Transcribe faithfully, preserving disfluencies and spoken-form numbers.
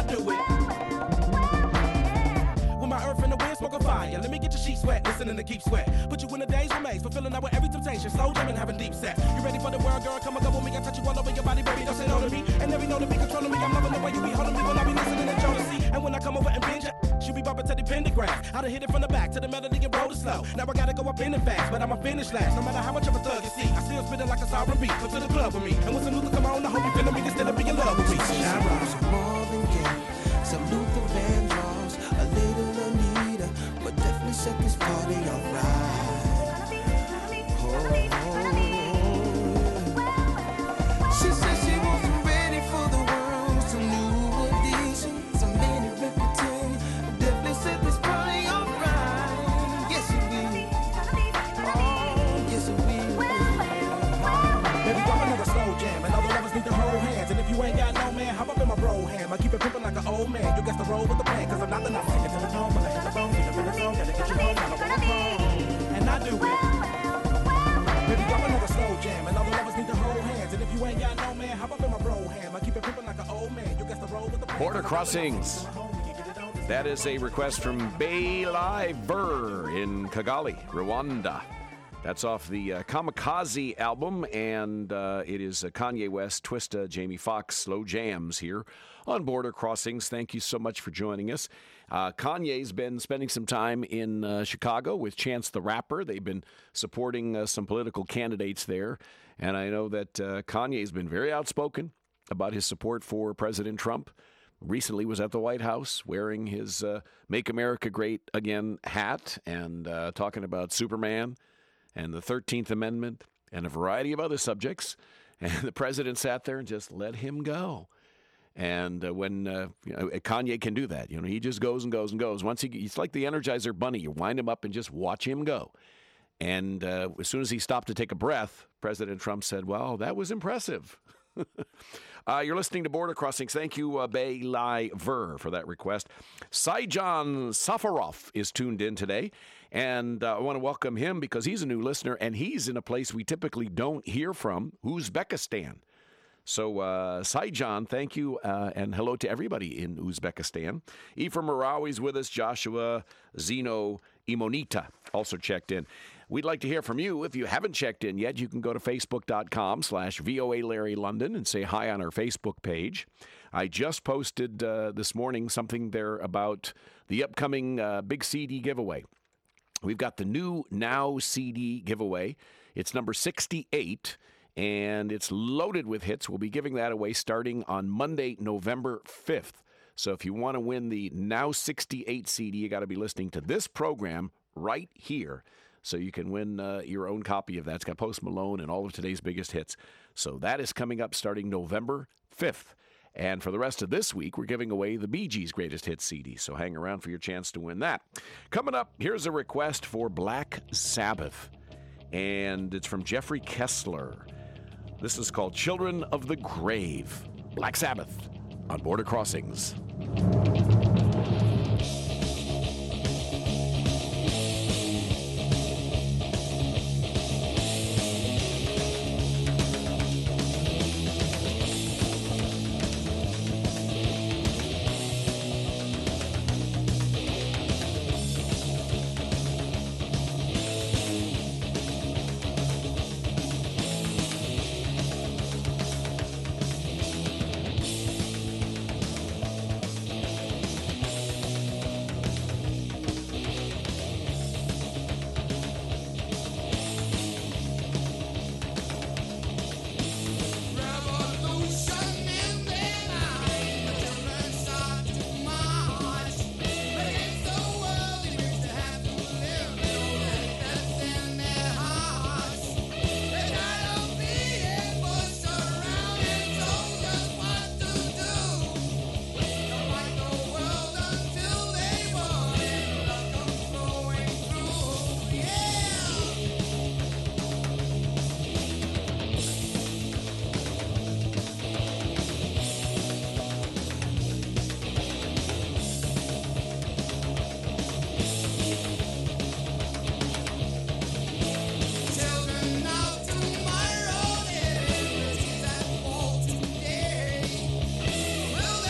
do it. With my earth and the wind, smoke a fire. Let me get your sheets wet, listening to Keep Sweat. Put you in a day's remains, fulfilling out with every temptation. Slow jamming, having deep sex. You ready for the world, girl? Come and go with me. I touch you all over your body, baby. Don't say no to me. And every know to be controlling me. I'm loving the way you be holding me when I be listening to Jodeci. And when I come over and binge it, you be bumping to the pentagram. I done hit it from the back to the melody and roll it slow. Now I gotta go up in it fast, but I'ma finish last. No matter how much of a thug you see, I still spit it like a sovereign beat. Come to the club with me. And when some Luther come on, I hope you feeling me. Instead of being in love with me. Shine bright. Some Marvin Gaye, some Luther Vandross, a little Anita, but definitely set this party alright. Oh, she said she wasn't ready for the world, some new additions, some many repetitions, but definitely set this party alright. Yes, it will. Oh, yes, it will. Baby, I'm another slow jam, and all the lovers need to hold hands. And if you ain't got no man, hop up in my bro ham. I keep it pimpin' like an old man. You got to roll with the plan, cause I'm not the night. Take it to the tone, when I hit the bone, get up in the zone, gotta get you home, I don't wanna phone. And I do it. Baby, I'm another slow jam, and all the lovers need to hold hands. And if you ain't got no man, hop up in my bro ham. I keep it pimpin' like an old man. You got to roll with the plan. Border Crossings. That is a request from Bailai Ver in Kigali, Rwanda. That's off the uh, Kamikaze album, and uh, it is uh, Kanye West, Twista, Jamie Foxx, Slow Jams here on Border Crossings. Thank you so much for joining us. Uh, Kanye's been spending some time in uh, Chicago with Chance the Rapper. They've been supporting uh, some political candidates there, and I know that uh, Kanye's been very outspoken about his support for President Trump. Recently was at the White House wearing his uh, Make America Great Again hat and uh, talking about Superman and the thirteenth Amendment and a variety of other subjects. And the president sat there and just let him go. And uh, when uh, you know, Kanye can do that, you know, he just goes and goes and goes. Once he, it's like the Energizer Bunny. You wind him up and just watch him go. And uh, as soon as he stopped to take a breath, President Trump said, well, that was impressive. uh, you're listening to Border Crossings. Thank you, uh, Bailai Ver, for that request. Saijan Safarov is tuned in today. And uh, I want to welcome him because he's a new listener, and he's in a place we typically don't hear from, Uzbekistan. So, uh, Saijan, thank you, uh, and hello to everybody in Uzbekistan. Ephraim Marawi's with us, Joshua Zeno Imonita also checked in. We'd like to hear from you. If you haven't checked in yet, you can go to facebook.com slash VOA Larry London and say hi on our Facebook page. I just posted uh, this morning something there about the upcoming uh, big C D giveaway. We've got the new Now C D giveaway. It's number sixty-eight, and it's loaded with hits. We'll be giving that away starting on Monday, November fifth. So if you want to win the Now sixty-eight C D, you got to be listening to this program right here. So you can win uh, your own copy of that. It's got Post Malone and all of today's biggest hits. So that is coming up starting November fifth. And for the rest of this week, we're giving away the Bee Gees' Greatest Hits C D. So hang around for your chance to win that. Coming up, here's a request for Black Sabbath. And it's from Jeffrey Kessler. This is called Children of the Grave. Black Sabbath on Border Crossings.